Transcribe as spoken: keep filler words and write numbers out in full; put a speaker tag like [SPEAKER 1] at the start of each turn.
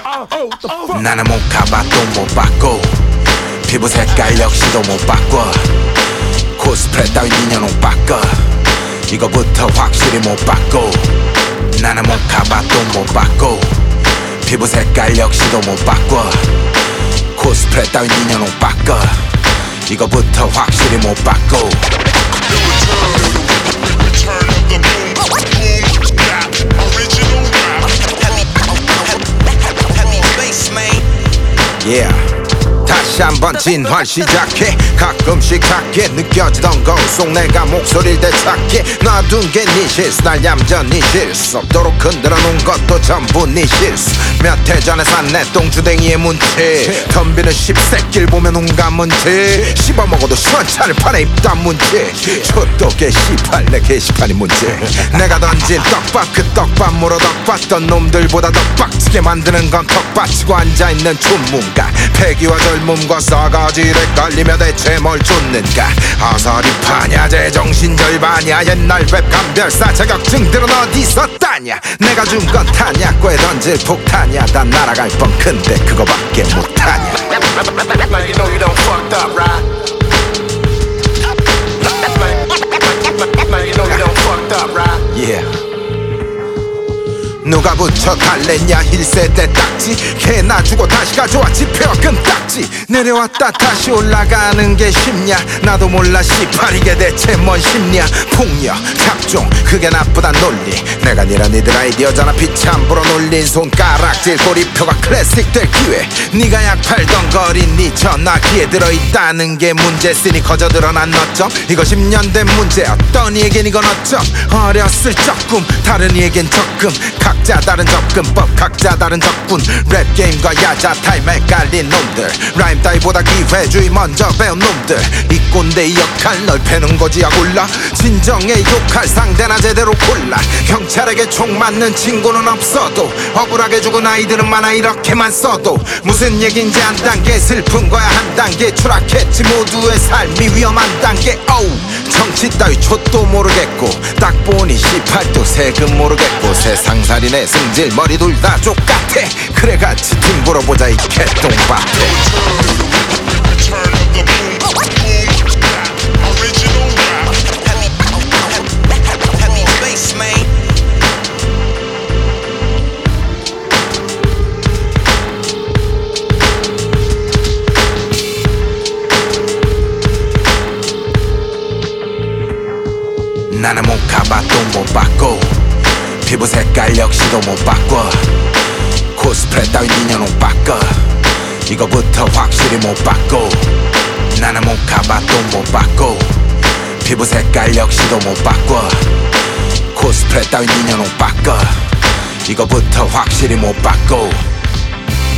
[SPEAKER 1] 나는 못 가봐도 못 바꿔. 피부 색깔 역시도 못 바꿔. 코스프레 따윈 인연 못 바꿔. 이거부터 확실히 못 바꿔. 나는 못 가봐도 못 바꿔. 피부 색깔 역시도 못 바꿔. 코스프레 따윈 인연 못 바꿔. 이거부터 확실히 못 바꿔. Yeah. 다시 한번 진화 시작해. 가끔씩 작게 느껴지던 거 속 내가 목소리를 되찾게 놔둔 게 네 실수. 날 얌전히 실수 없도록 흔들어 놓은 것도 전부 네 실수. 몇 해 전에 산 내 똥주댕이의 문제 덤비는 십새끼를 보면 온갖 문제. 씹어먹어도 시원찮을 판에 입단 문제. 저도 게시판 내 게시판이 문제. 내가 던진 떡밥 그 떡밥 물어 덕봤던 놈들보다 더 빡치게 만드는 건 턱받치고 앉아있는 전문가. 패기와 젊음과 싸가지를 깔리며 대체 뭘 쫓는가. 아사리 파냐 제정신 절반이야. 옛날 웹감 별사 자격증들은 어디서 따냐. 내가 준 건 타냐고에 던질 폭탄이야. 난 날아갈 뻔 근데 그거밖에 못하냐. Now you know you done fucked up, right? Now you know you done fucked up, right? Yeah. 누가 붙여 달랬냐 일 세대 딱지. 개나 주고 다시 가져와 지폐와 끈딱지. 내려왔다 다시 올라가는 게 쉽냐. 나도 몰라 씨발 이게 대체 뭔 심리야. 폭력 작종 그게 나쁘단 논리. 내가 니라 니들 아이디어잖아. 빛이 안 불어 놀린 손가락질 고리표가 클래식 될 기회. 니가 약 팔던 거리 니 전화기에 들어있다는 게 문제쓰니 거저 드러난 너점. 이거 십 년 된 문제. 어떤 이에겐 이건 어쩜. 어렸을 적 꿈 다른 이에겐 적금. 각자 다른 접근법 각자 다른 적군. 랩게임과 야자 타임에 깔린 놈들. 라임 따위보다 기회주의 먼저 배운 놈들. 이 꼰대 이 역할 널 패는 거지 야골라. 진정에 욕할 상대나 제대로 골라. 경찰에게 총 맞는 친구는 없어도 억울하게 죽은 아이들은 많아 이렇게만 써도. 무슨 얘긴지 한 단계 슬픈 거야. 한 단계 추락했지 모두의 삶이 위험한 단계. 오우 정치 따위 좆도 모르겠고 딱 보니 십팔 도 세금 모르겠고 세상살이네 승질 머리 둘 다 족같아. 그래 같이 팀 불어보자 이 개똥밭에. 나는 못 가봐도 못 바꿔. 피부 색깔 역시도 못 바꿔. 코스프레 따윈 인연 못 바꿔. 이거부터 확실히 못 바꿔. 나는 못 가봐도 못 바꿔. 피부 색깔 역시도 못 바꿔. 코스프레 따윈 인연 못 바꿔. 이거부터 확실히 못 바꿔.